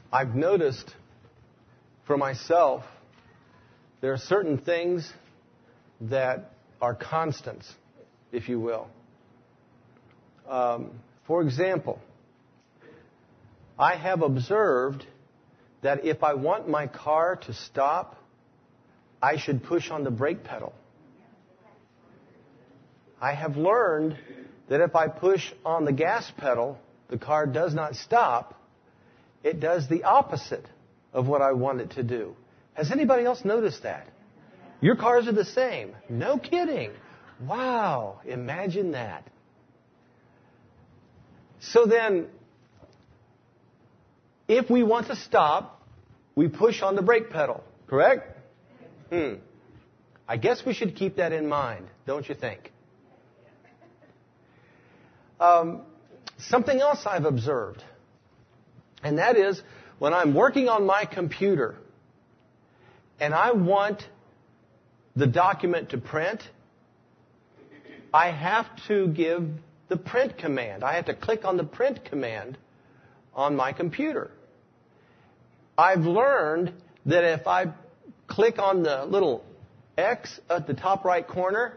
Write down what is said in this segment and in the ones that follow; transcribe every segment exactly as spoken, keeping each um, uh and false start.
I've noticed for myself, there are certain things that are constants, if you will. Um, for example, I have observed that if I want my car to stop, I should push on the brake pedal. I have learned that if I push on the gas pedal, the car does not stop. It does the opposite of what I want it to do. Has anybody else noticed that? Your cars are the same. No kidding. Wow. Imagine that. So then, if we want to stop, we push on the brake pedal, correct? Hmm. I guess we should keep that in mind, don't you think? Um, something else I've observed, and that is when I'm working on my computer and I want the document to print, I have to give the print command. I have to click on the print command on my computer. I've learned that if I click on the little X at the top right corner,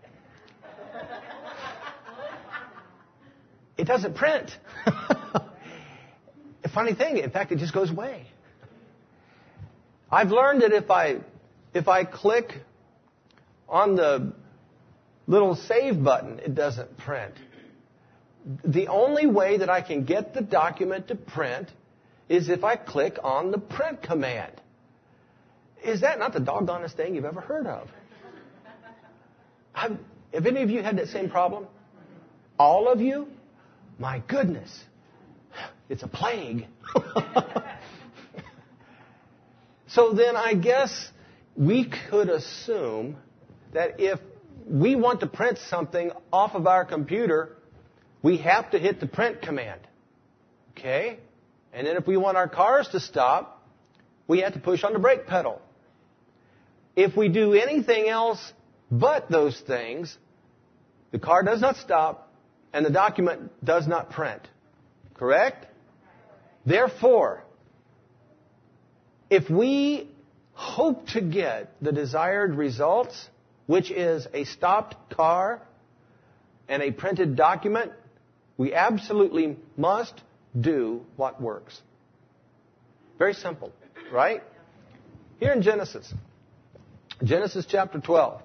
it doesn't print. A funny thing, in fact, it just goes away. I've learned that if I if I click on the little save button, it doesn't print. The only way that I can get the document to print is if I click on the print command. Is that not the doggonest thing you've ever heard of? Have, have any of you had that same problem? All of you? My goodness. It's a plague. So then I guess we could assume that if we want to print something off of our computer, we have to hit the print command. Okay? And then if we want our cars to stop, we have to push on the brake pedal. If we do anything else but those things, the car does not stop and the document does not print. Correct? Therefore, if we hope to get the desired results, which is a stopped car and a printed document, we absolutely must do what works. Very simple, right? Here in Genesis, Genesis chapter twelve.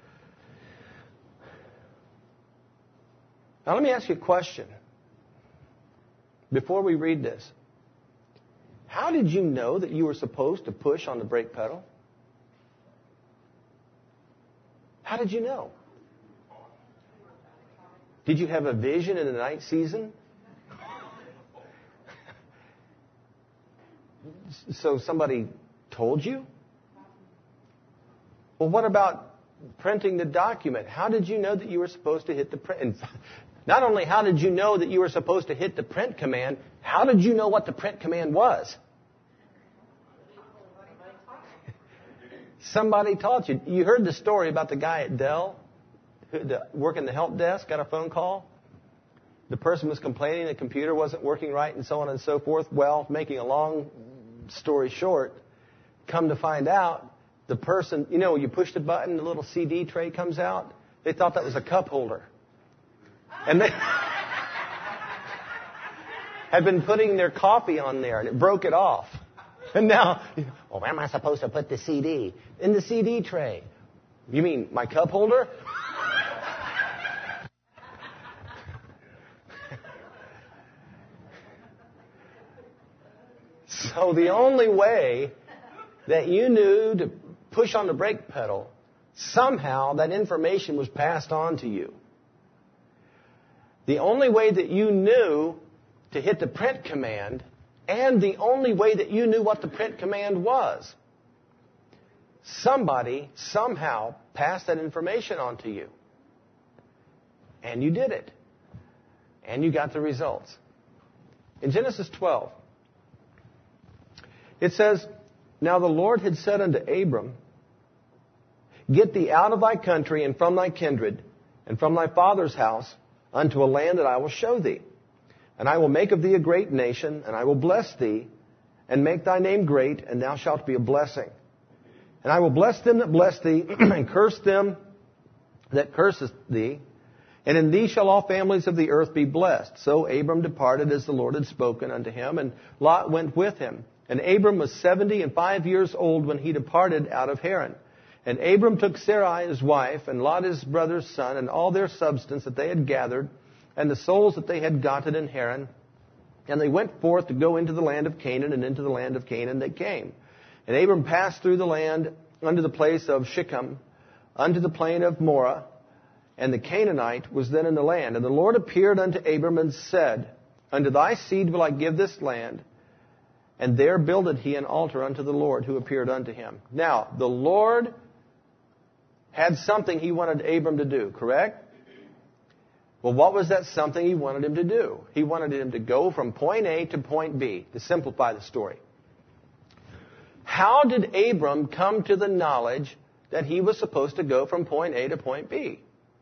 Now let me ask you a question before we read this. How did you know that you were supposed to push on the brake pedal? How did you know? Did you have a vision in the night season? So somebody told you? Well, what about printing the document? How did you know that you were supposed to hit the print? And not only how did you know that you were supposed to hit the print command, how did you know what the print command was? Somebody taught you. You heard the story about the guy at Dell, who, the, working the help desk, got a phone call. The person was complaining the computer wasn't working right and so on and so forth. Well, making a long story short, come to find out, the person, you know, you push the button, the little C D tray comes out. They thought that was a cup holder. And they had been putting their coffee on there, and it broke it off. And now, well, where am I supposed to put the C D? In the C D tray. You mean my cup holder? So the only way that you knew to push on the brake pedal, somehow that information was passed on to you. The only way that you knew to hit the print command, and the only way that you knew what the print command was, somebody somehow passed that information on to you. And you did it. And you got the results. In Genesis twelve, it says, "Now the Lord had said unto Abram, Get thee out of thy country and from thy kindred and from thy father's house unto a land that I will show thee. And I will make of thee a great nation, and I will bless thee, and make thy name great, and thou shalt be a blessing. And I will bless them that bless thee, and curse them that curseth thee. And in thee shall all families of the earth be blessed. So Abram departed as the Lord had spoken unto him, and Lot went with him. And Abram was seventy and five years old when he departed out of Haran. And Abram took Sarai his wife, and Lot his brother's son, and all their substance that they had gathered, and the souls that they had gotten in Haran. And they went forth to go into the land of Canaan, and into the land of Canaan they came. And Abram passed through the land unto the place of Shechem, unto the plain of Moreh, and the Canaanite was then in the land. And the Lord appeared unto Abram and said, Unto thy seed will I give this land. And there builded he an altar unto the Lord who appeared unto him. Now, the Lord had something he wanted Abram to do, correct? Well, what was that something he wanted him to do? He wanted him to go from point A to point B, to simplify the story. How did Abram come to the knowledge that he was supposed to go from point A to point B?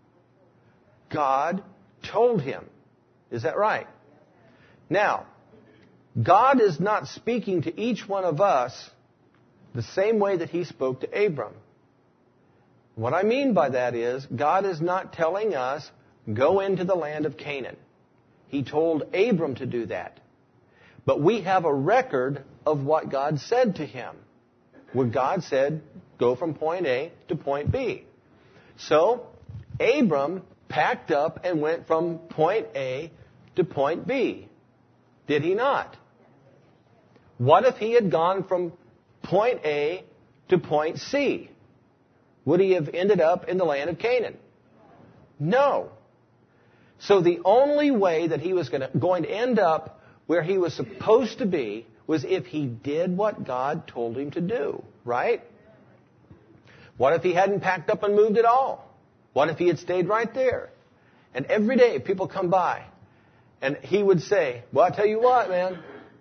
God told him. Is that right? Now, God is not speaking to each one of us the same way that he spoke to Abram. What I mean by that is, God is not telling us, go into the land of Canaan. He told Abram to do that. But we have a record of what God said to him. Where God said, go from point A to point B. So, Abram packed up and went from point A to point B. Did he not? What if he had gone from point A to point C? Would he have ended up in the land of Canaan? No. So the only way that he was going to, going to end up where he was supposed to be was if he did what God told him to do, right? What if he hadn't packed up and moved at all? What if he had stayed right there? And every day people come by and he would say, well, I tell you what, man,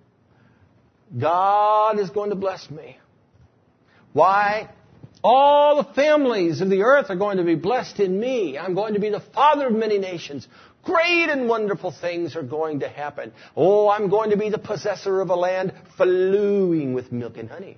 God is going to bless me. Why? All the families of the earth are going to be blessed in me. I'm going to be the father of many nations. Great and wonderful things are going to happen. Oh, I'm going to be the possessor of a land flowing with milk and honey.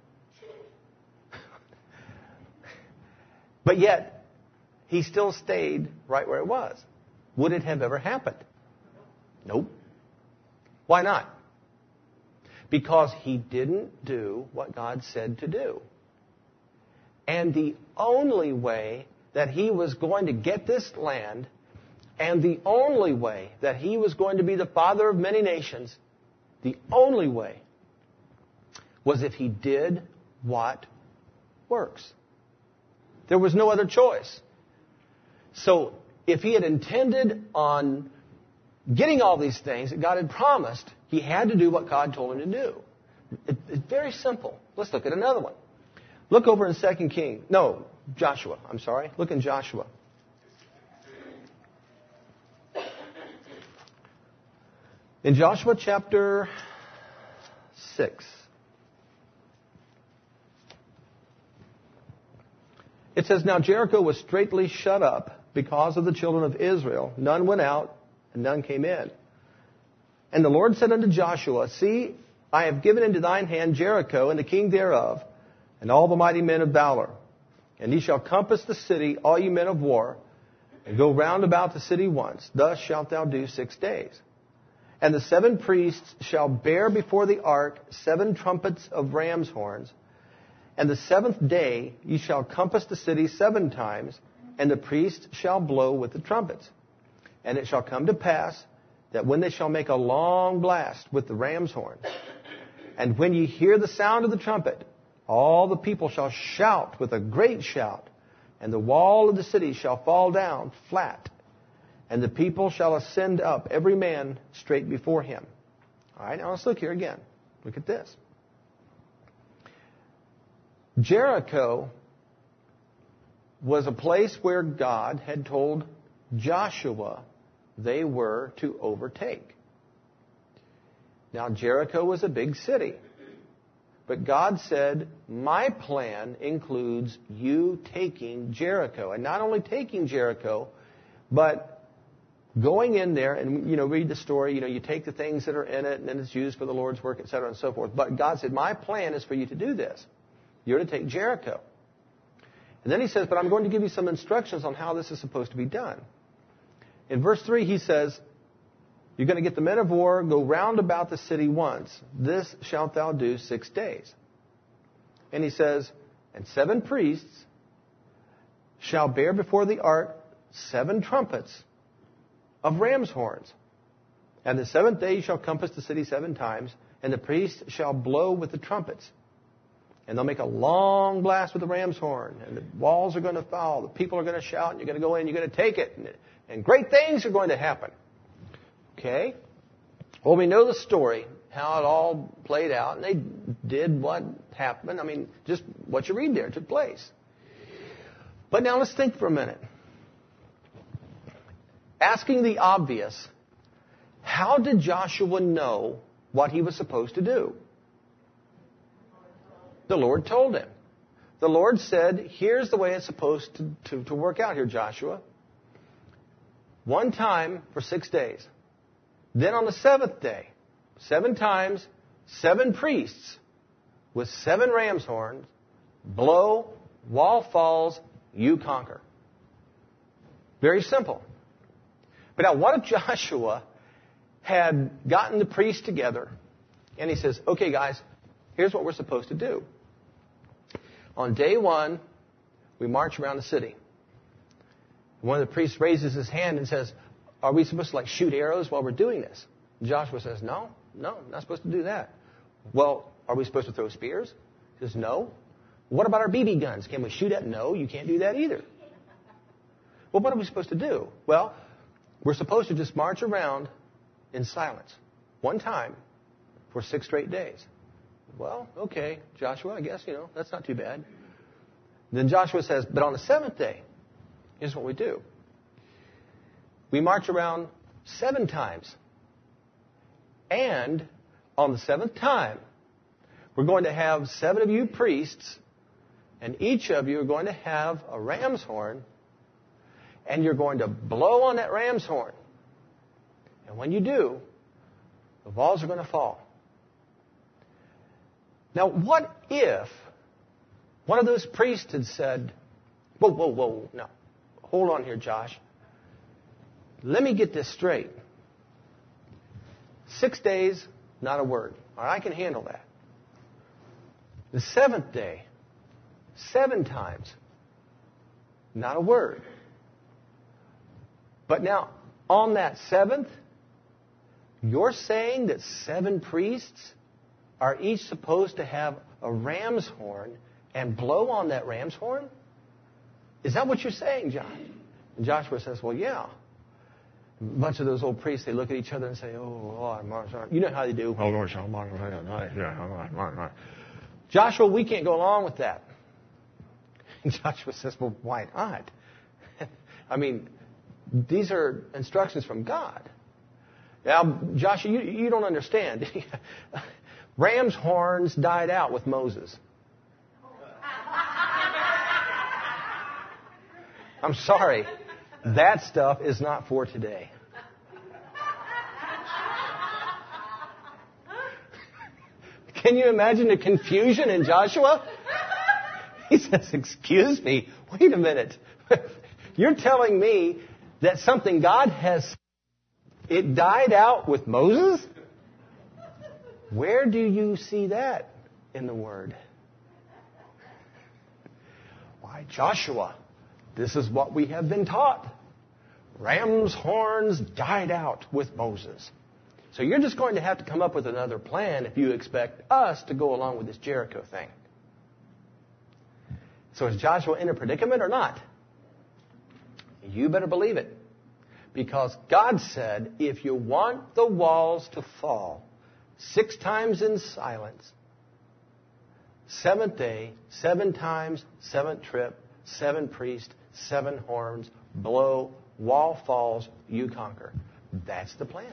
But yet, he still stayed right where it was. Would it have ever happened? Nope. Why not? Because he didn't do what God said to do. And the only way that he was going to get this land, and the only way that he was going to be the father of many nations, the only way was if he did what works. There was no other choice. So if he had intended on getting all these things that God had promised, he had to do what God told him to do. It, it's very simple. Let's look at another one. Look over in Second Kings. No, Joshua. I'm sorry. Look in Joshua. In Joshua chapter six. It says, Now Jericho was straitly shut up because of the children of Israel. None went out, and none came in. And the Lord said unto Joshua, See, I have given into thine hand Jericho, and the king thereof, and all the mighty men of valor. And ye shall compass the city, all ye men of war, and go round about the city once. Thus shalt thou do six days. And the seven priests shall bear before the ark seven trumpets of ram's horns. And the seventh day ye shall compass the city seven times, and the priests shall blow with the trumpets. And it shall come to pass that when they shall make a long blast with the ram's horn, and when ye hear the sound of the trumpet, all the people shall shout with a great shout, and the wall of the city shall fall down flat, and the people shall ascend up, every man straight before him. All right, now let's look here again. Look at this. Jericho was a place where God had told Joshua they were to overtake. Now, Jericho was a big city. But God said, my plan includes you taking Jericho. And not only taking Jericho, but going in there and, you know, read the story. You know, you take the things that are in it and then it's used for the Lord's work, et cetera, and so forth. But God said, my plan is for you to do this. You're to take Jericho. And then he says, but I'm going to give you some instructions on how this is supposed to be done. In verse three, he says, you're going to get the men of war, go round about the city once. This shalt thou do six days. And he says, and seven priests shall bear before the ark seven trumpets of ram's horns. And the seventh day you shall compass the city seven times, and the priests shall blow with the trumpets. And they'll make a long blast with the ram's horn, and the walls are going to fall. The people are going to shout, and you're going to go in, you're going to take it, and, and great things are going to happen. Okay? Well, we know the story, how it all played out, and they did what happened. I mean, just what you read there took place. But now let's think for a minute. Asking the obvious, how did Joshua know what he was supposed to do? The Lord told him. The Lord said, here's the way it's supposed to, to, to work out here, Joshua. One time for six days. Then on the seventh day, seven times, seven priests with seven ram's horns, blow, wall falls, you conquer. Very simple. But now what if Joshua had gotten the priests together and he says, okay guys, here's what we're supposed to do. On day one, we march around the city. One of the priests raises his hand and says, are we supposed to like shoot arrows while we're doing this? And Joshua says, no, no, not supposed to do that. Well, are we supposed to throw spears? He says, no. What about our B B guns? Can we shoot at? No, you can't do that either. Well, what are we supposed to do? Well, we're supposed to just march around in silence, one time, for six straight days. Well, okay, Joshua, I guess, you know, that's not too bad. Then Joshua says, but on the seventh day, here's what we do. We march around seven times. And on the seventh time, we're going to have seven of you priests, and each of you are going to have a ram's horn, and you're going to blow on that ram's horn. And when you do, the walls are going to fall. Now, what if one of those priests had said, whoa, whoa, whoa, no, hold on here, Josh. Let me get this straight. Six days, not a word. All right, I can handle that. The seventh day, seven times, not a word. But now, on that seventh, you're saying that seven priests are each supposed to have a ram's horn and blow on that ram's horn? Is that what you're saying, John? And Joshua says, well, yeah. A bunch of those old priests, they look at each other and say, oh, Lord, you know how they do. Joshua, we can't go along with that. And Joshua says, well, why not? I mean, these are instructions from God. Now, Joshua, you, you don't understand. Ram's horns died out with Moses. I'm sorry. That stuff is not for today. Can you imagine the confusion in Joshua? He says, excuse me, wait a minute. You're telling me that something God has, it died out with Moses? Where do you see that in the Word? Why, Joshua, this is what we have been taught. Ram's horns died out with Moses. So you're just going to have to come up with another plan if you expect us to go along with this Jericho thing. So is Joshua in a predicament or not? You better believe it. Because God said, if you want the walls to fall six times in silence, seventh day, seven times, seventh trip, seven priests, seven horns, blow, wall falls, you conquer. That's the plan.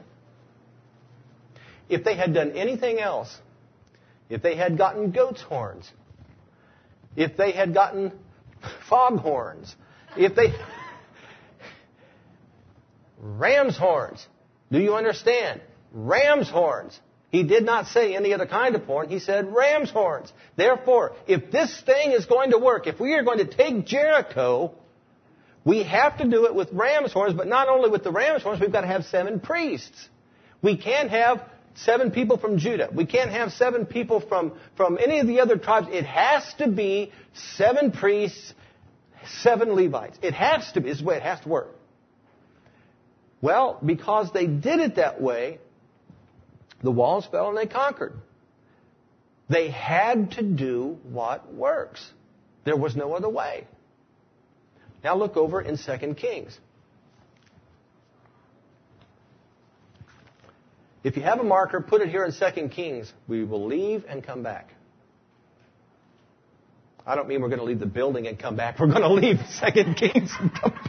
If they had done anything else, if they had gotten goat's horns, if they had gotten fog horns, if they... ram's horns. Do you understand? Ram's horns. He did not say any other kind of horn. He said ram's horns. Therefore, if this thing is going to work, if we are going to take Jericho, we have to do it with ram's horns, but not only with the ram's horns, we've got to have seven priests. We can't have seven people from Judah. We can't have seven people from, from any of the other tribes. It has to be seven priests, seven Levites. It has to be. This is the way it has to work. Well, because they did it that way, the walls fell and they conquered. They had to do what works. There was no other way. Now look over in Second Kings. If you have a marker, put it here in Second Kings. We will leave and come back. I don't mean we're going to leave the building and come back. We're going to leave Second Kings and come back.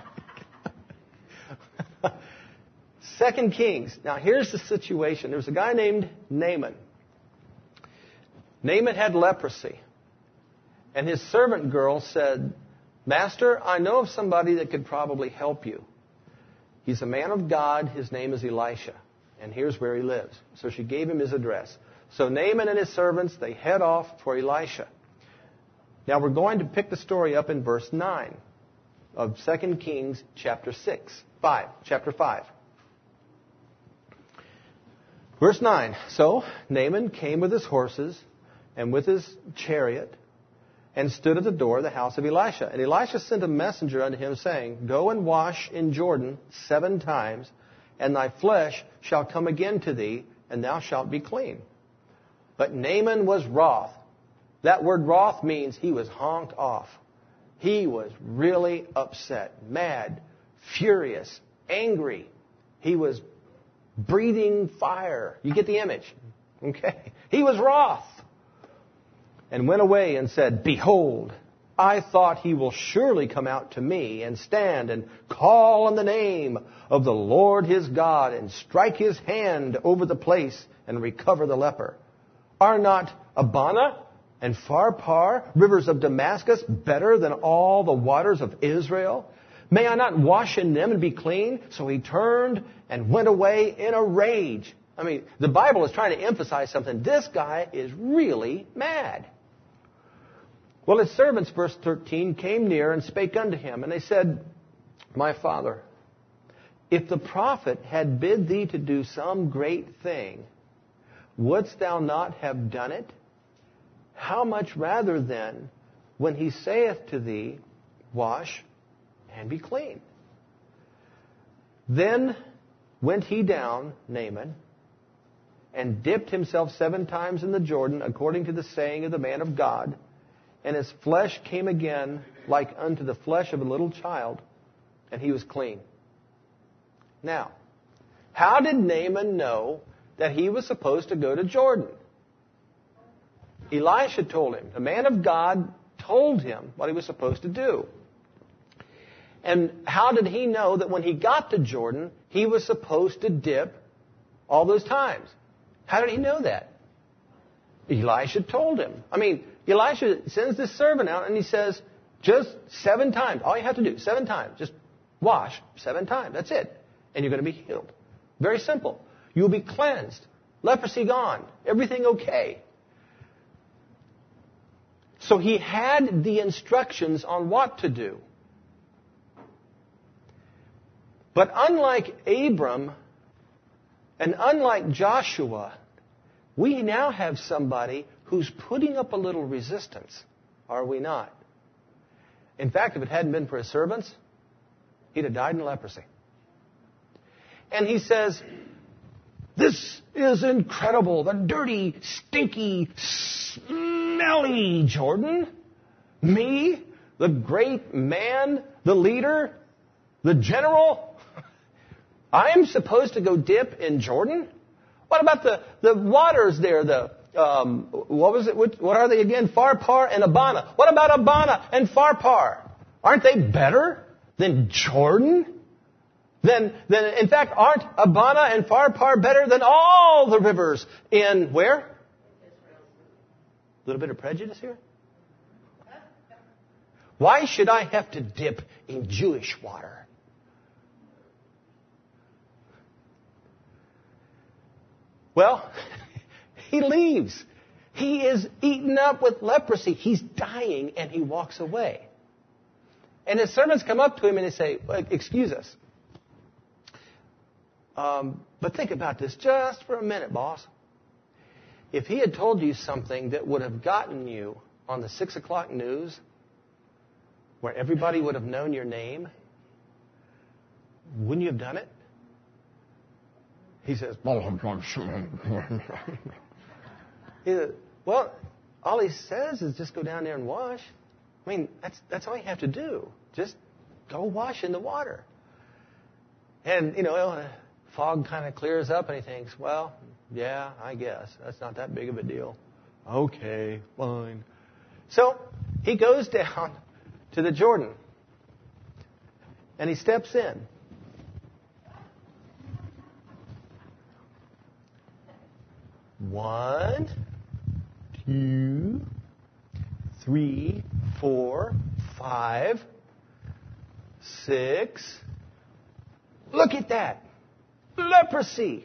Second Kings. Now here's the situation. There was a guy named Naaman. Naaman had leprosy. And his servant girl said, Master, I know of somebody that could probably help you. He's a man of God. His name is Elisha. And here's where he lives. So she gave him his address. So Naaman and his servants, they head off for Elisha. Now we're going to pick the story up in verse nine of Second Kings chapter six, five, chapter five. Verse nine. So Naaman came with his horses and with his chariot and stood at the door of the house of Elisha. And Elisha sent a messenger unto him, saying, Go and wash in Jordan seven times, and thy flesh shall come again to thee, and thou shalt be clean. But Naaman was wroth. That word wroth means he was honked off. He was really upset, mad, furious, angry. He was breathing fire. You get the image? Okay. He was wroth. And went away and said, Behold, I thought he will surely come out to me and stand and call on the name of the Lord his God and strike his hand over the place and recover the leper. Are not Abana and Pharpar, rivers of Damascus, better than all the waters of Israel? May I not wash in them and be clean? So he turned and went away in a rage. I mean, the Bible is trying to emphasize something. This guy is really mad. Well, his servants, verse thirteen, came near and spake unto him. And they said, My father, if the prophet had bid thee to do some great thing, wouldst thou not have done it? How much rather then, when he saith to thee, Wash and be clean? Then went he down, Naaman, and dipped himself seven times in the Jordan, according to the saying of the man of God. And his flesh came again like unto the flesh of a little child, and he was clean. Now, how did Naaman know that he was supposed to go to Jordan? Elisha told him. The man of God told him what he was supposed to do. And how did he know that when he got to Jordan, he was supposed to dip all those times? How did he know that? Elisha told him. I mean, Elisha sends this servant out and he says, just seven times. All you have to do, seven times. Just wash seven times. That's it. And you're going to be healed. Very simple. You'll be cleansed. Leprosy gone. Everything okay. So he had the instructions on what to do. But unlike Abram and unlike Joshua, we now have somebody who's putting up a little resistance, are we not? In fact, if it hadn't been for his servants, he'd have died in leprosy. And he says, This is incredible. The dirty, stinky, smelly Jordan. Me, the great man, the leader, the general. I'm supposed to go dip in Jordan? What about the, the waters there? The um, what was it? What, what are they again? Pharpar and Abana. What about Abana and Pharpar? Aren't they better than Jordan? Then, then, in fact, aren't Abana and Pharpar better than all the rivers in where? A little bit of prejudice here. Why should I have to dip in Jewish water? Well, he leaves. He is eaten up with leprosy. He's dying, and he walks away. And his servants come up to him and they say, excuse us. Um, but think about this just for a minute, boss. If he had told you something that would have gotten you on the six o'clock news, where everybody would have known your name, wouldn't you have done it? He says, he says, well, all he says is just go down there and wash. I mean, that's that's all you have to do. Just go wash in the water. And, you know, the fog kind of clears up and he thinks, well, yeah, I guess. That's not that big of a deal. Okay, fine. So he goes down to the Jordan and he steps in. One, two, three, four, five, six. Look at that. Leprosy.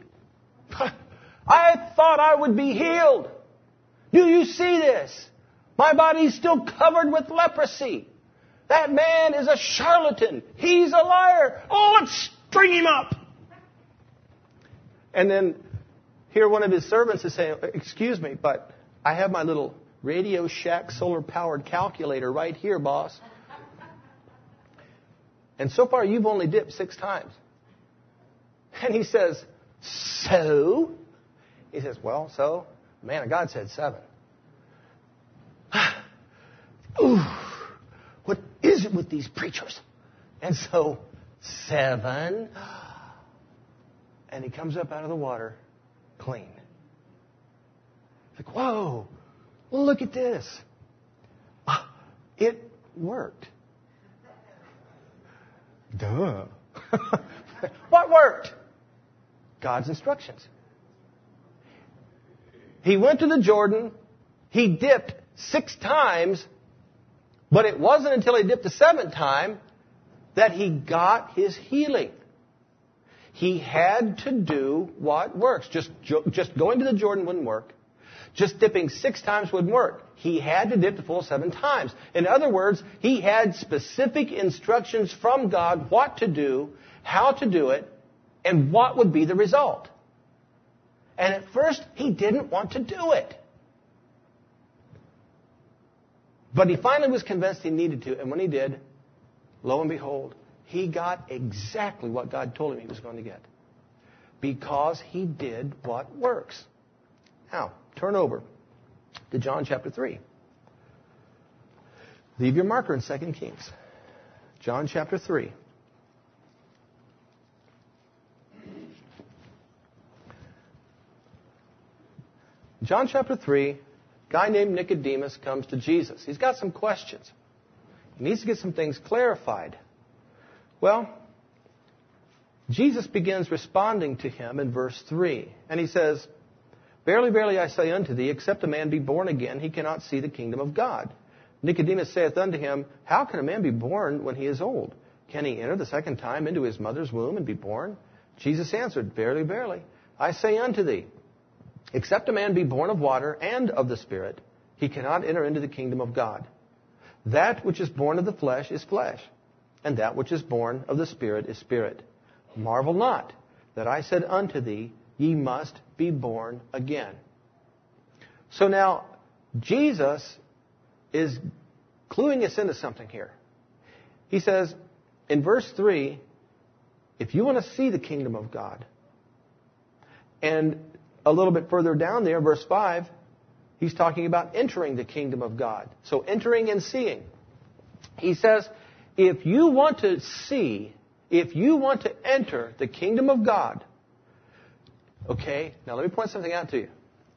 I thought I would be healed. Do you see this? My body's still covered with leprosy. That man is a charlatan. He's a liar. Oh, let's string him up. And then here one of his servants is saying, excuse me, but I have my little Radio Shack solar-powered calculator right here, boss. And so far you've only dipped six times. And he says, so? He says, well, so? The man of God said seven. Ooh, what is it with these preachers? And so, seven. And he comes up out of the water clean. Like, whoa, look at this. It worked. Duh. What worked? God's instructions. He went to the Jordan. He dipped six times. But it wasn't until he dipped the seventh time that he got his healing. He had to do what works. Just, just going to the Jordan wouldn't work. Just dipping six times wouldn't work. He had to dip the full seven times. In other words, he had specific instructions from God what to do, how to do it, and what would be the result. And at first, he didn't want to do it. But he finally was convinced he needed to. And when he did, lo and behold, he got exactly what God told him he was going to get. Because he did what works. Now, turn over to John chapter three. Leave your marker in Second Kings. John chapter three. John chapter three, a guy named Nicodemus comes to Jesus. He's got some questions. He needs to get some things clarified. Well, Jesus begins responding to him in verse three. And he says, Verily, verily, I say unto thee, except a man be born again, he cannot see the kingdom of God. Nicodemus saith unto him, How can a man be born when he is old? Can he enter the second time into his mother's womb and be born? Jesus answered, Verily, verily, I say unto thee, except a man be born of water and of the Spirit, he cannot enter into the kingdom of God. That which is born of the flesh is flesh, and that which is born of the Spirit is spirit. Marvel not that I said unto thee, Ye must be born again. So now, Jesus is cluing us into something here. He says, in verse three, if you want to see the kingdom of God, and a little bit further down there, verse five, he's talking about entering the kingdom of God. So entering and seeing. He says, if you want to see, if you want to enter the kingdom of God, okay, now let me point something out to you.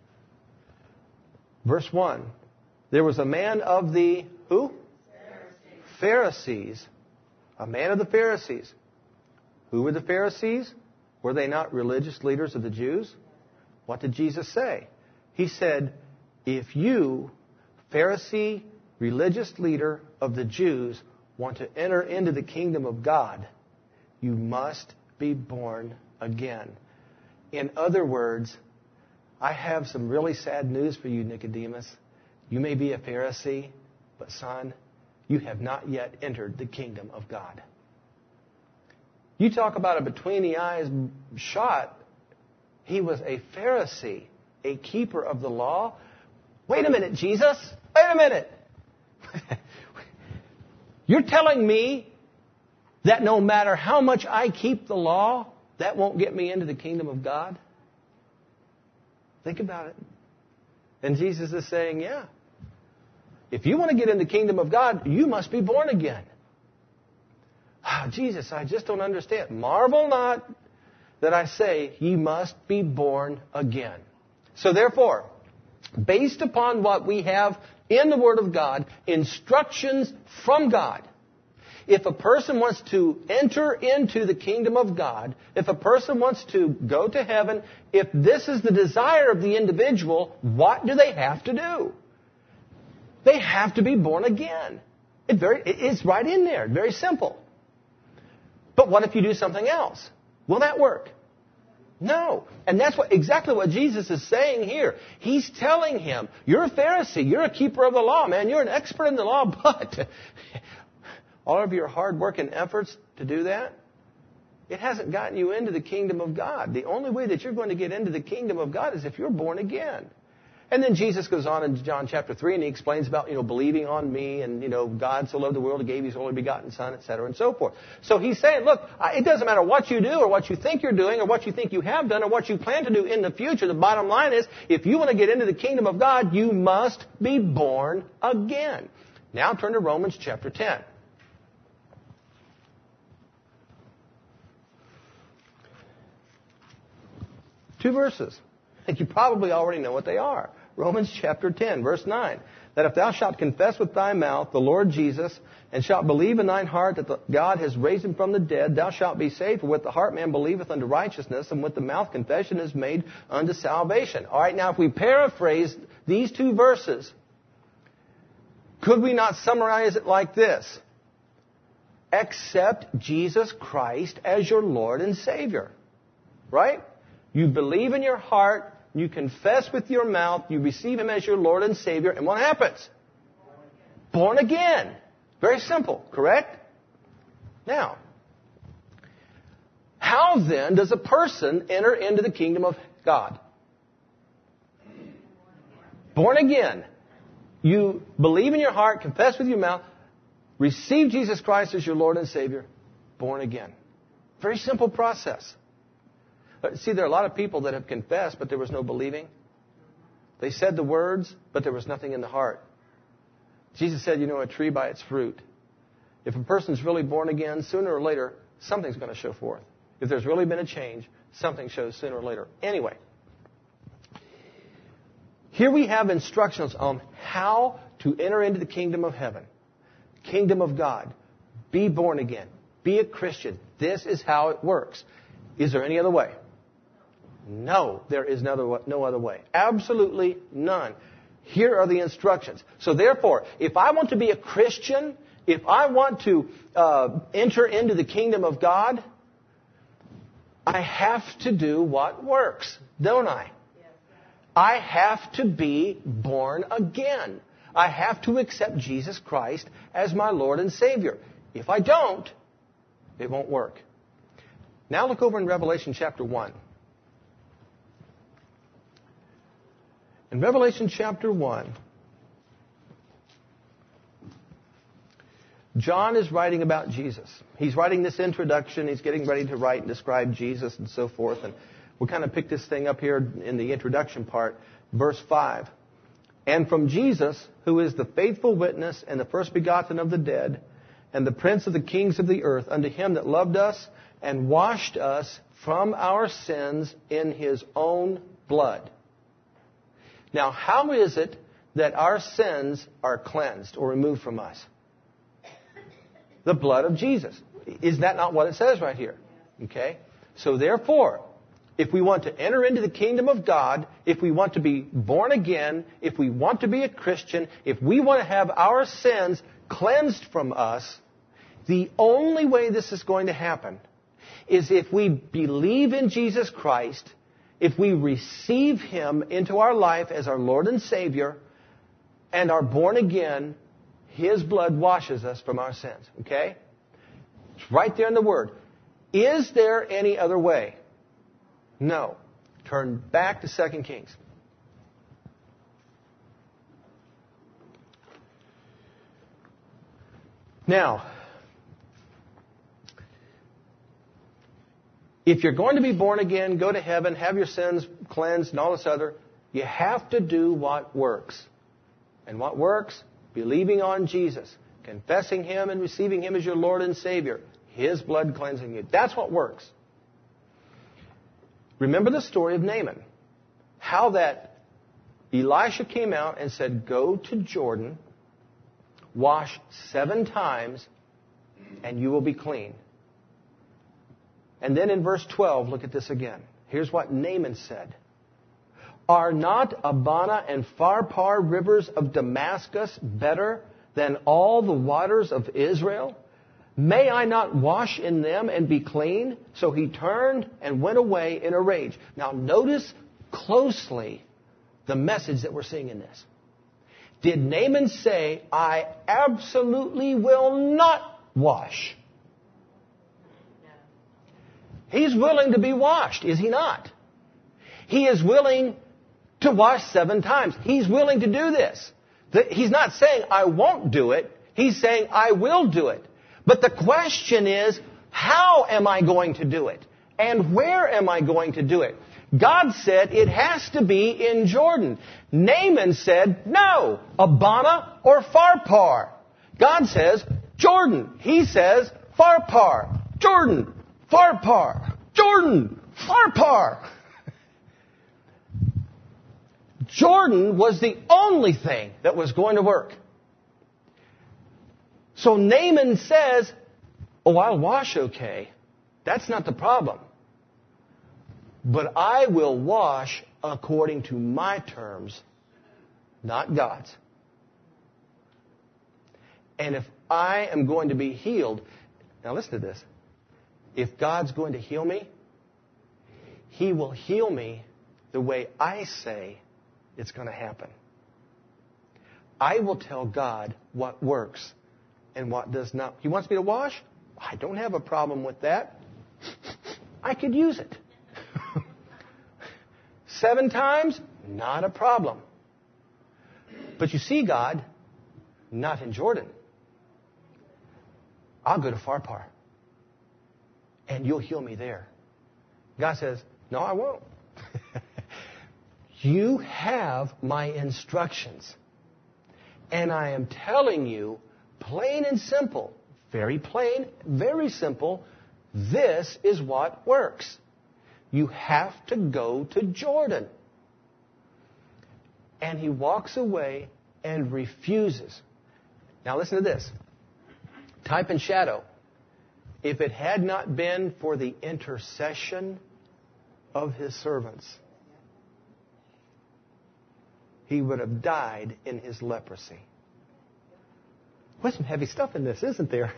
Verse one, there was a man of the, who? Pharisees. Pharisees. A man of the Pharisees. Who were the Pharisees? Were they not religious leaders of the Jews? What did Jesus say? He said, if you, Pharisee, religious leader of the Jews, want to enter into the kingdom of God, you must be born again. In other words, I have some really sad news for you, Nicodemus. You may be a Pharisee, but son, you have not yet entered the kingdom of God. You talk about a between-the-eyes shot. He was a Pharisee, a keeper of the law. Wait a minute, Jesus. Wait a minute. You're telling me that no matter how much I keep the law, that won't get me into the kingdom of God? Think about it. And Jesus is saying, yeah. If you want to get in the kingdom of God, you must be born again. Oh, Jesus, I just don't understand. Marvel not that I say ye must be born again. So therefore, based upon what we have in the Word of God, instructions from God, if a person wants to enter into the kingdom of God, if a person wants to go to heaven, if this is the desire of the individual, what do they have to do? They have to be born again. It very, it's right in there. Very simple. But what if you do something else? Will that work? No. And that's what exactly what Jesus is saying here. He's telling him, you're a Pharisee, you're a keeper of the law, man, you're an expert in the law, but all of your hard work and efforts to do that, it hasn't gotten you into the kingdom of God. The only way that you're going to get into the kingdom of God is if you're born again. And then Jesus goes on in John chapter three and he explains about, you know, believing on me and, you know, God so loved the world, he gave his only begotten son, et cetera, and so forth. So he's saying, look, it doesn't matter what you do or what you think you're doing or what you think you have done or what you plan to do in the future. The bottom line is, if you want to get into the kingdom of God, you must be born again. Now turn to Romans chapter ten. Two verses. I think you probably already know what they are. Romans chapter ten, verse nine. That if thou shalt confess with thy mouth the Lord Jesus, and shalt believe in thine heart that the God has raised him from the dead, thou shalt be saved. For with the heart man believeth unto righteousness, and with the mouth confession is made unto salvation. All right, now if we paraphrase these two verses, could we not summarize it like this? Accept Jesus Christ as your Lord and Savior. Right? You believe in your heart, you confess with your mouth, you receive him as your Lord and Savior, and what happens? Born again. Very simple, correct? Now, how then does a person enter into the kingdom of God? Born again. You believe in your heart, confess with your mouth, receive Jesus Christ as your Lord and Savior, born again. Very simple process. But see, there are a lot of people that have confessed, but there was no believing. They said the words, but there was nothing in the heart. Jesus said, you know a tree by its fruit. If a person's really born again, sooner or later, something's going to show forth. If there's really been a change, something shows sooner or later. Anyway, here we have instructions on how to enter into the kingdom of heaven, kingdom of God. Be born again. Be a Christian. This is how it works. Is there any other way? No, there is no, no other way. Absolutely none. Here are the instructions. So therefore, if I want to be a Christian, if I want to uh, enter into the kingdom of God, I have to do what works, don't I? I have to be born again. I have to accept Jesus Christ as my Lord and Savior. If I don't, it won't work. Now look over in Revelation chapter one. In Revelation chapter one, John is writing about Jesus. He's writing this introduction. He's getting ready to write and describe Jesus and so forth. And we'll kind of pick this thing up here in the introduction part. Verse five. And from Jesus, who is the faithful witness and the first begotten of the dead, and the prince of the kings of the earth, unto him that loved us and washed us from our sins in his own blood. Now, how is it that our sins are cleansed or removed from us? The blood of Jesus. Is that not what it says right here? Okay? So therefore, if we want to enter into the kingdom of God, if we want to be born again, if we want to be a Christian, if we want to have our sins cleansed from us, the only way this is going to happen is if we believe in Jesus Christ, if we receive Him into our life as our Lord and Savior and are born again, His blood washes us from our sins. Okay? It's right there in the Word. Is there any other way? No. Turn back to Second Kings. Now, if you're going to be born again, go to heaven, have your sins cleansed and all this other, you have to do what works. And what works? Believing on Jesus, confessing Him and receiving Him as your Lord and Savior. His blood cleansing you. That's what works. Remember the story of Naaman. How that Elisha came out and said, go to Jordan, wash seven times, and you will be clean. And then in verse twelve, look at this again. Here's what Naaman said. Are not Abana and Pharpar rivers of Damascus better than all the waters of Israel? May I not wash in them and be clean? So he turned and went away in a rage. Now notice closely the message that we're seeing in this. Did Naaman say, I absolutely will not wash? He's willing to be washed, is he not? He is willing to wash seven times. He's willing to do this. He's not saying, I won't do it. He's saying, I will do it. But the question is, how am I going to do it? And where am I going to do it? God said it has to be in Jordan. Naaman said, no, Abana or Pharpar. God says, Jordan. He says, Pharpar. Jordan. Pharpar. Jordan. Pharpar. Jordan was the only thing that was going to work. So Naaman says, oh, I'll wash okay. That's not the problem. But I will wash according to my terms, not God's. And if I am going to be healed, now listen to this. If God's going to heal me, He will heal me the way I say it's going to happen. I will tell God what works and what does not. He wants me to wash? I don't have a problem with that. I could use it. Seven times? Not a problem. But you see, God, not in Jordan. I'll go to Pharpar. And you'll heal me there. God says, no, I won't. You have my instructions. And I am telling you, plain and simple, very plain, very simple, this is what works. You have to go to Jordan. And he walks away and refuses. Now listen to this. Type and shadow. If it had not been for the intercession of his servants, he would have died in his leprosy. There's some heavy stuff in this, isn't there?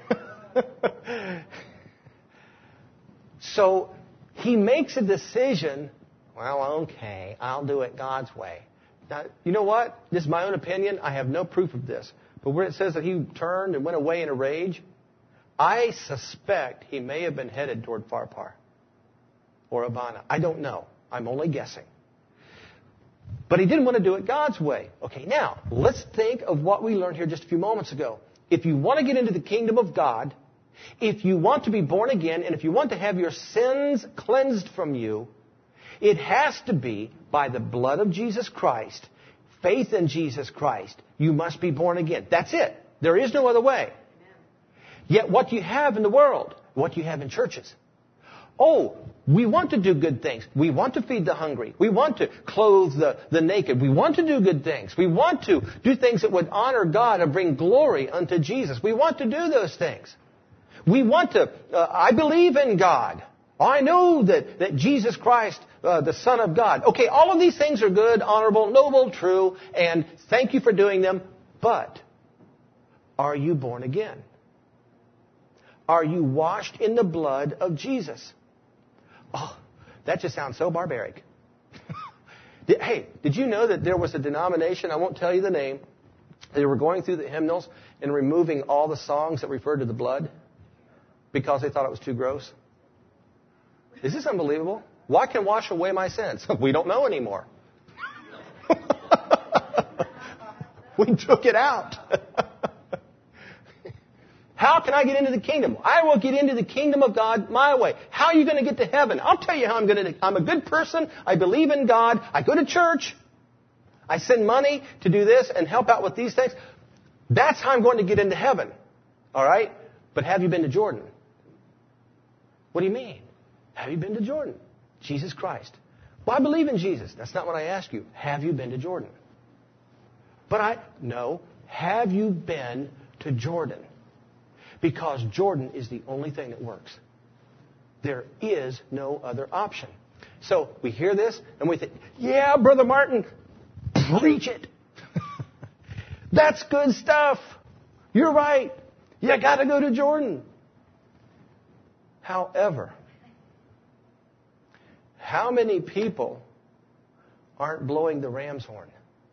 So he makes a decision, well, okay, I'll do it God's way. Now, you know what? This is my own opinion. I have no proof of this. But where it says that he turned and went away in a rage, I suspect he may have been headed toward Pharpar or Abana. I don't know. I'm only guessing. But he didn't want to do it God's way. Okay, now, let's think of what we learned here just a few moments ago. If you want to get into the kingdom of God, if you want to be born again, and if you want to have your sins cleansed from you, it has to be by the blood of Jesus Christ, faith in Jesus Christ. You must be born again. That's it. There is no other way. Yet what do you have in the world? What do you have in churches? Oh, we want to do good things. We want to feed the hungry. We want to clothe the, the naked. We want to do good things. We want to do things that would honor God and bring glory unto Jesus. We want to do those things. We want to, uh, I believe in God. I know that, that Jesus Christ, uh, the Son of God. Okay, all of these things are good, honorable, noble, true, and thank you for doing them. But are you born again? Are you washed in the blood of Jesus? Oh, that just sounds so barbaric. Hey, did you know that there was a denomination, I won't tell you the name, they were going through the hymnals and removing all the songs that referred to the blood because they thought it was too gross? Is this unbelievable? What can wash away my sins? We don't know anymore. We took it out. How can I get into the kingdom? I will get into the kingdom of God my way. How are you going to get to heaven? I'll tell you how I'm going to. I'm a good person. I believe in God. I go to church. I send money to do this and help out with these things. That's how I'm going to get into heaven. All right? But have you been to Jordan? What do you mean? Have you been to Jordan? Jesus Christ. Well, I believe in Jesus. That's not what I ask you. Have you been to Jordan? But I, no. Have you been to Jordan? Because Jordan is the only thing that works. There is no other option. So we hear this and we think, yeah, Brother Martin, preach it. That's good stuff. You're right. You got to go to Jordan. However, how many people aren't blowing the ram's horn?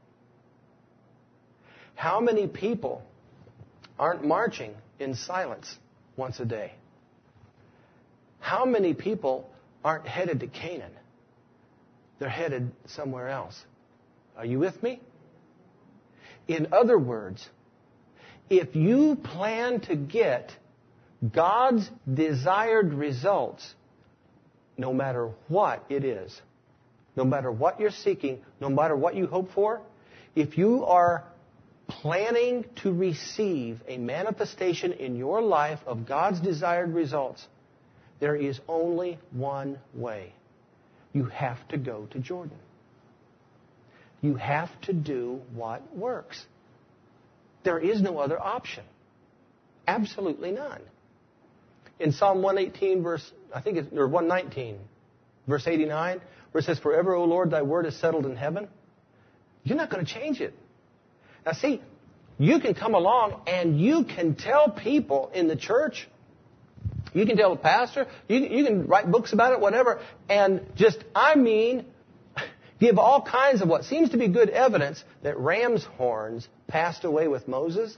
How many people aren't marching in silence once a day? How many people aren't headed to Canaan? They're headed somewhere else. Are you with me? In other words, if you plan to get God's desired results, no matter what it is, no matter what you're seeking, no matter what you hope for, if you are planning to receive a manifestation in your life of God's desired results, there is only one way. You have to go to Jordan. You have to do what works. There is no other option. Absolutely none. In Psalm one eighteen, verse, I think it's, or one nineteen, verse eighty-nine, where it says, "Forever, O Lord, thy word is settled in heaven." You're not going to change it. Now see, you can come along and you can tell people in the church, you can tell the pastor, you, you can write books about it, whatever, and just, I mean, give all kinds of what seems to be good evidence that ram's horns passed away with Moses.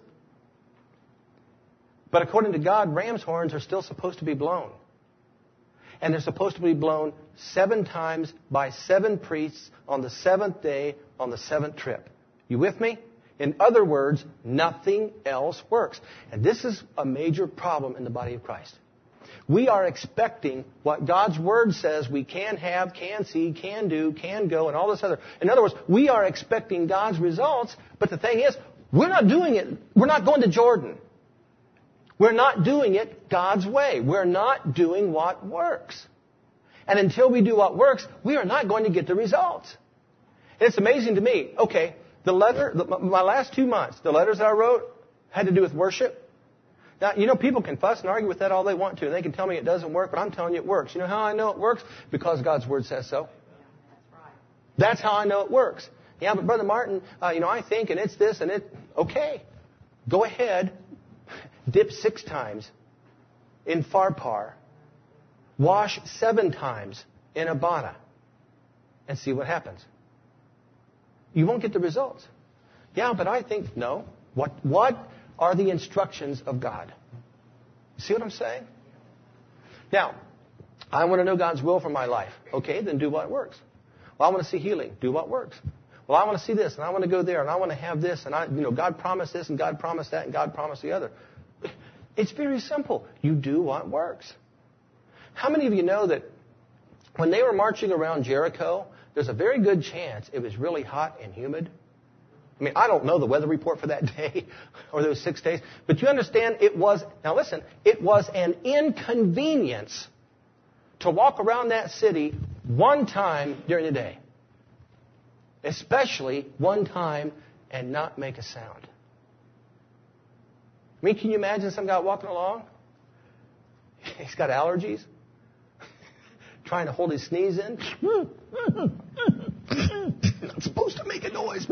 But according to God, ram's horns are still supposed to be blown. And they're supposed to be blown seven times by seven priests on the seventh day on the seventh trip. You with me? In other words, nothing else works. And this is a major problem in the body of Christ. We are expecting what God's Word says we can have, can see, can do, can go, and all this other. In other words, we are expecting God's results, but the thing is, we're not doing it. We're not going to Jordan. We're not doing it God's way. We're not doing what works. And until we do what works, we are not going to get the results. And it's amazing to me. Okay, the letter, the, my last two months, the letters that I wrote had to do with worship. Now, you know, people can fuss and argue with that all they want to, and they can tell me it doesn't work, but I'm telling you it works. You know how I know it works? Because God's Word says so. That's right. That's how I know it works. Yeah, but Brother Martin, uh, you know, I think, and it's this, and it, okay. Go ahead. Dip six times in Pharpar. Wash seven times in Abana. And see what happens. You won't get the results. Yeah, but I think, no. What, what are the instructions of God? See what I'm saying? Now, I want to know God's will for my life. Okay, then do what works. Well, I want to see healing. Do what works. Well, I want to see this, and I want to go there, and I want to have this, and I, you know, God promised this, and God promised that, and God promised the other. It's very simple. You do what works. How many of you know that when they were marching around Jericho, there's a very good chance it was really hot and humid? I mean, I don't know the weather report for that day or those six days, but you understand it was, now listen, it was an inconvenience to walk around that city one time during the day, especially one time and not make a sound. I mean, can you imagine some guy walking along? He's got allergies, trying to hold his sneeze in. Not supposed to make a noise.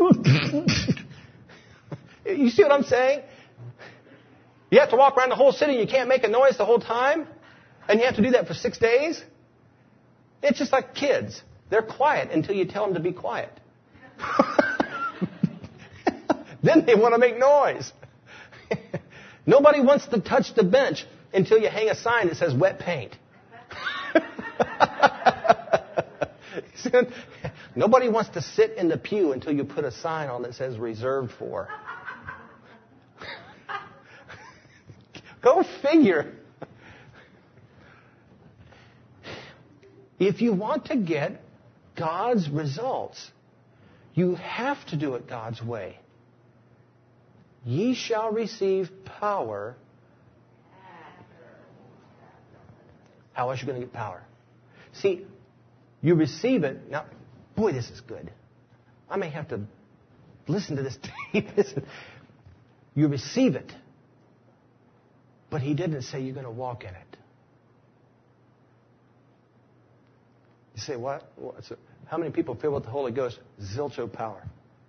You see what I'm saying? You have to walk around the whole city and you can't make a noise the whole time? And you have to do that for six days? It's just like kids. They're quiet until you tell them to be quiet. Then they want to make noise. Nobody wants to touch the bench until you hang a sign that says wet paint. Nobody wants to sit in the pew until you put a sign on that says reserved for. Go figure. If you want to get God's results, you have to do it God's way. Ye shall receive power. How else are you going to get power? See, you receive it. Now, boy, this is good. I may have to listen to this tape. You receive it. But he didn't say you're going to walk in it. You say, what? How many people filled with the Holy Ghost? Zilcho power.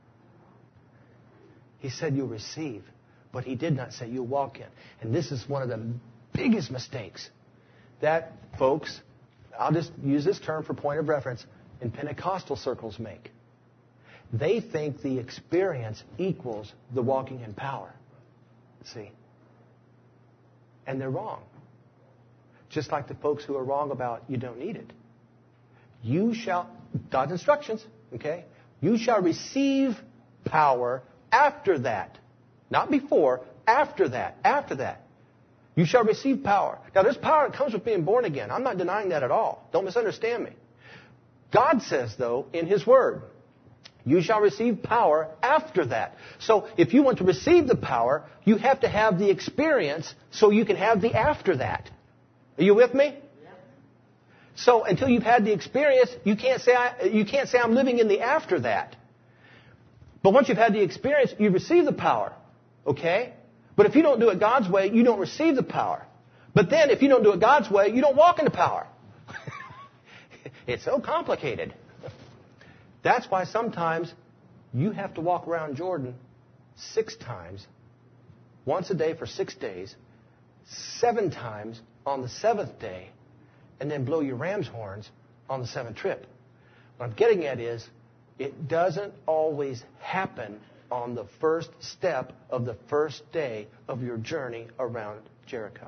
He said you receive, but he did not say you walk in. And this is one of the biggest mistakes that folks, I'll just use this term for point of reference, in Pentecostal circles make. They think the experience equals the walking in power. See? And they're wrong. Just like the folks who are wrong about you don't need it. You shall, God's instructions, okay? You shall receive power after that. Not before, after that. After that. You shall receive power. Now, there's power that comes with being born again. I'm not denying that at all. Don't misunderstand me. God says, though, in His Word, you shall receive power after that. So, if you want to receive the power, you have to have the experience so you can have the after that. Are you with me? So, until you've had the experience, you can't say, I, you can't say I'm living in the after that. But once you've had the experience, you receive the power. Okay? But if you don't do it God's way, you don't receive the power. But then, if you don't do it God's way, you don't walk into power. It's so complicated. That's why sometimes you have to walk around Jordan six times, once a day for six days, seven times on the seventh day, and then blow your ram's horns on the seventh trip. What I'm getting at is, it doesn't always happen on the first step of the first day of your journey around Jericho.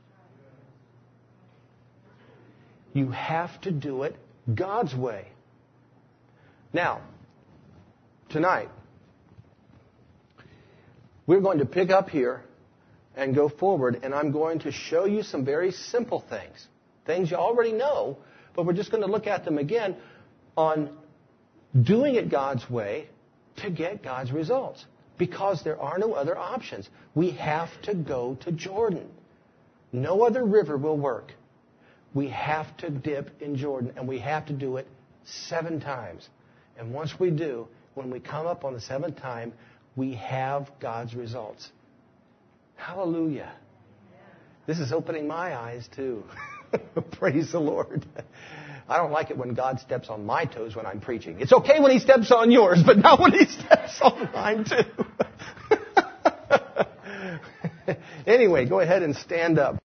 You have to do it God's way. Now, tonight, we're going to pick up here and go forward, and I'm going to show you some very simple things. Things you already know, but we're just going to look at them again on doing it God's way to get God's results. Because there are no other options. We have to go to Jordan. No other river will work. We have to dip in Jordan, and we have to do it seven times. And once we do, when we come up on the seventh time, we have God's results. Hallelujah. This is opening my eyes too. Praise the Lord. I don't like it when God steps on my toes when I'm preaching. It's okay when He steps on yours, but not when He steps on mine too. Anyway, go ahead and stand up.